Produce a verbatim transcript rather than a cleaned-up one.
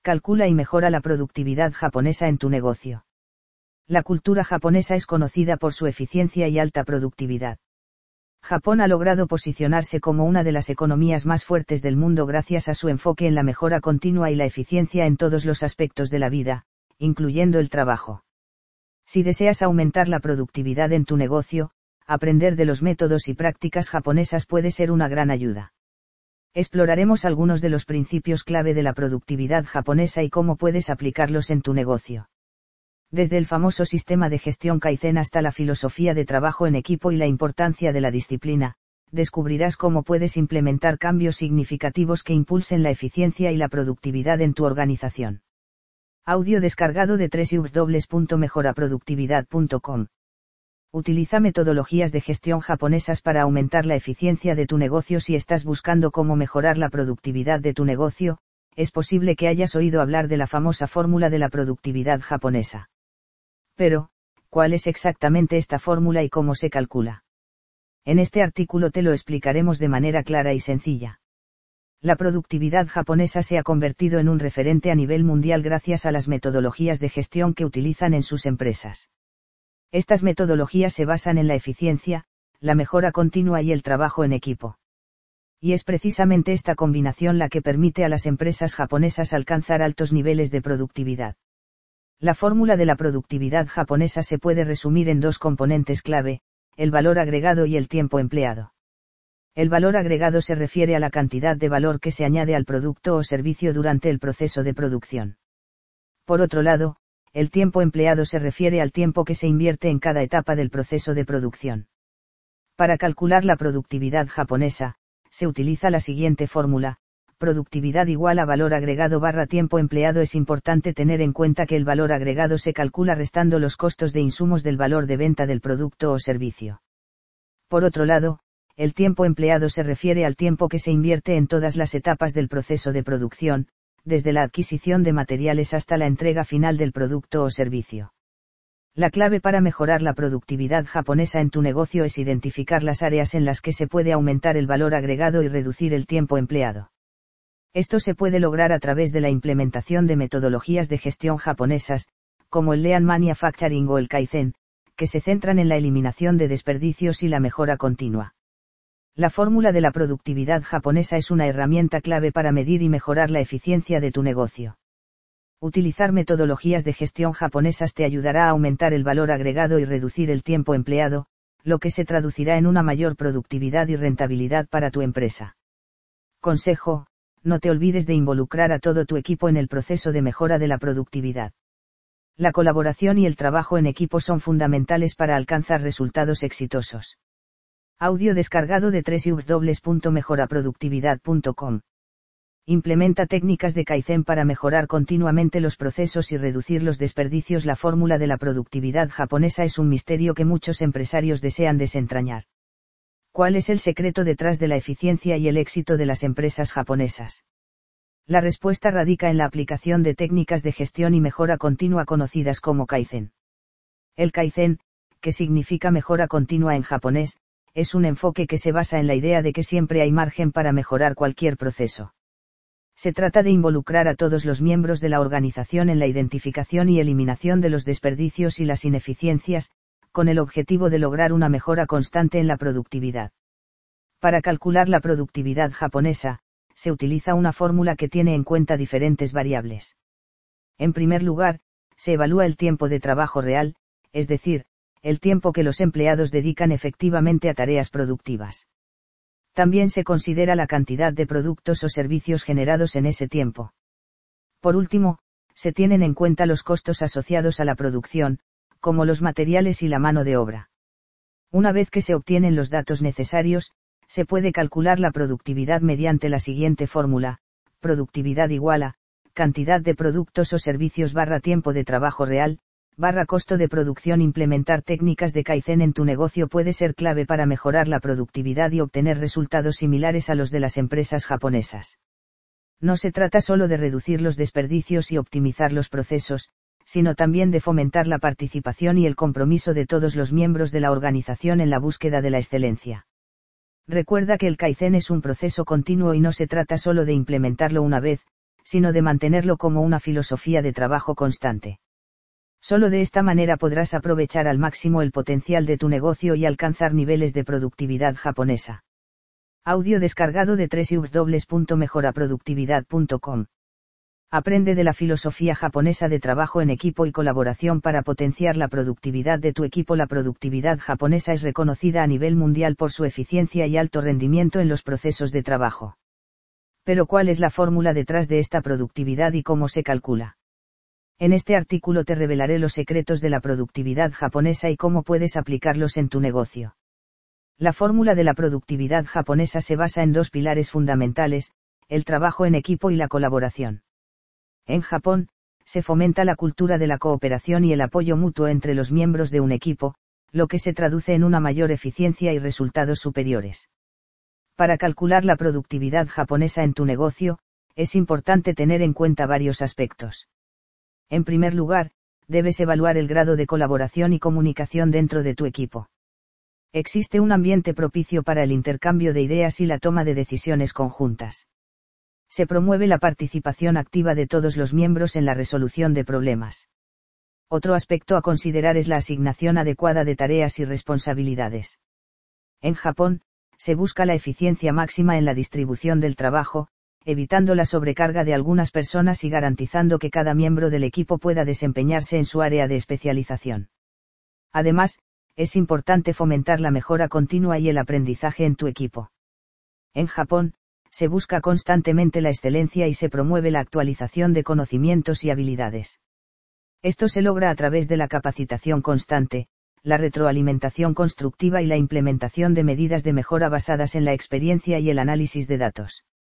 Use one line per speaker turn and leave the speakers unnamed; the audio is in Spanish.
Calcula y mejora la productividad japonesa en tu negocio. La cultura japonesa es conocida por su eficiencia y alta productividad. Japón ha logrado posicionarse como una de las economías más fuertes del mundo gracias a su enfoque en la mejora continua y la eficiencia en todos los aspectos de la vida, incluyendo el trabajo. Si deseas aumentar la productividad en tu negocio, aprender de los métodos y prácticas japonesas puede ser una gran ayuda. Exploraremos algunos de los principios clave de la productividad japonesa y cómo puedes aplicarlos en tu negocio. Desde el famoso sistema de gestión Kaizen hasta la filosofía de trabajo en equipo y la importancia de la disciplina, descubrirás cómo puedes implementar cambios significativos que impulsen la eficiencia y la productividad en tu organización. Audio descargado de doble u doble u doble u punto mejora productividad punto com. Utiliza metodologías de gestión japonesas para aumentar la eficiencia de tu negocio. Si estás buscando cómo mejorar la productividad de tu negocio, es posible que hayas oído hablar de la famosa fórmula de la productividad japonesa. Pero, ¿cuál es exactamente esta fórmula y cómo se calcula? En este artículo te lo explicaremos de manera clara y sencilla. La productividad japonesa se ha convertido en un referente a nivel mundial gracias a las metodologías de gestión que utilizan en sus empresas. Estas metodologías se basan en la eficiencia, la mejora continua y el trabajo en equipo. Y es precisamente esta combinación la que permite a las empresas japonesas alcanzar altos niveles de productividad. La fórmula de la productividad japonesa se puede resumir en dos componentes clave, el valor agregado y el tiempo empleado. El valor agregado se refiere a la cantidad de valor que se añade al producto o servicio durante el proceso de producción. Por otro lado, el tiempo empleado se refiere al tiempo que se invierte en cada etapa del proceso de producción. Para calcular la productividad japonesa, se utiliza la siguiente fórmula: productividad igual a valor agregado barra tiempo empleado. Es importante tener en cuenta que el valor agregado se calcula restando los costos de insumos del valor de venta del producto o servicio. Por otro lado, el tiempo empleado se refiere al tiempo que se invierte en todas las etapas del proceso de producción, desde la adquisición de materiales hasta la entrega final del producto o servicio. La clave para mejorar la productividad japonesa en tu negocio es identificar las áreas en las que se puede aumentar el valor agregado y reducir el tiempo empleado. Esto se puede lograr a través de la implementación de metodologías de gestión japonesas, como el Lean Manufacturing o el Kaizen, que se centran en la eliminación de desperdicios y la mejora continua. La fórmula de la productividad japonesa es una herramienta clave para medir y mejorar la eficiencia de tu negocio. Utilizar metodologías de gestión japonesas te ayudará a aumentar el valor agregado y reducir el tiempo empleado, lo que se traducirá en una mayor productividad y rentabilidad para tu empresa. Consejo: no te olvides de involucrar a todo tu equipo en el proceso de mejora de la productividad. La colaboración y el trabajo en equipo son fundamentales para alcanzar resultados exitosos. Audio descargado de doble u doble u doble u punto mejora productividad punto com. Implementa técnicas de Kaizen para mejorar continuamente los procesos y reducir los desperdicios. La fórmula de la productividad japonesa es un misterio que muchos empresarios desean desentrañar. ¿Cuál es el secreto detrás de la eficiencia y el éxito de las empresas japonesas? La respuesta radica en la aplicación de técnicas de gestión y mejora continua conocidas como Kaizen. El Kaizen, que significa mejora continua en japonés, es un enfoque que se basa en la idea de que siempre hay margen para mejorar cualquier proceso. Se trata de involucrar a todos los miembros de la organización en la identificación y eliminación de los desperdicios y las ineficiencias, con el objetivo de lograr una mejora constante en la productividad. Para calcular la productividad japonesa, se utiliza una fórmula que tiene en cuenta diferentes variables. En primer lugar, se evalúa el tiempo de trabajo real, es decir, el tiempo que los empleados dedican efectivamente a tareas productivas. También se considera la cantidad de productos o servicios generados en ese tiempo. Por último, se tienen en cuenta los costos asociados a la producción, como los materiales y la mano de obra. Una vez que se obtienen los datos necesarios, se puede calcular la productividad mediante la siguiente fórmula: productividad igual a cantidad de productos o servicios barra tiempo de trabajo real, barra costo de producción. Implementar técnicas de Kaizen en tu negocio puede ser clave para mejorar la productividad y obtener resultados similares a los de las empresas japonesas. No se trata solo de reducir los desperdicios y optimizar los procesos, sino también de fomentar la participación y el compromiso de todos los miembros de la organización en la búsqueda de la excelencia. Recuerda que el Kaizen es un proceso continuo y no se trata solo de implementarlo una vez, sino de mantenerlo como una filosofía de trabajo constante. Solo de esta manera podrás aprovechar al máximo el potencial de tu negocio y alcanzar niveles de productividad japonesa. Audio descargado de doble u doble u doble u punto mejora productividad punto com. Aprende de la filosofía japonesa de trabajo en equipo y colaboración para potenciar la productividad de tu equipo. La productividad japonesa es reconocida a nivel mundial por su eficiencia y alto rendimiento en los procesos de trabajo. Pero ¿cuál es la fórmula detrás de esta productividad y cómo se calcula? En este artículo te revelaré los secretos de la productividad japonesa y cómo puedes aplicarlos en tu negocio. La fórmula de la productividad japonesa se basa en dos pilares fundamentales, el trabajo en equipo y la colaboración. En Japón, se fomenta la cultura de la cooperación y el apoyo mutuo entre los miembros de un equipo, lo que se traduce en una mayor eficiencia y resultados superiores. Para calcular la productividad japonesa en tu negocio, es importante tener en cuenta varios aspectos. En primer lugar, debes evaluar el grado de colaboración y comunicación dentro de tu equipo. Existe un ambiente propicio para el intercambio de ideas y la toma de decisiones conjuntas. Se promueve la participación activa de todos los miembros en la resolución de problemas. Otro aspecto a considerar es la asignación adecuada de tareas y responsabilidades. En Japón, se busca la eficiencia máxima en la distribución del trabajo, evitando la sobrecarga de algunas personas y garantizando que cada miembro del equipo pueda desempeñarse en su área de especialización. Además, es importante fomentar la mejora continua y el aprendizaje en tu equipo. En Japón, se busca constantemente la excelencia y se promueve la actualización de conocimientos y habilidades. Esto se logra a través de la capacitación constante, la retroalimentación constructiva y la implementación de medidas de mejora basadas en la experiencia y el análisis de datos.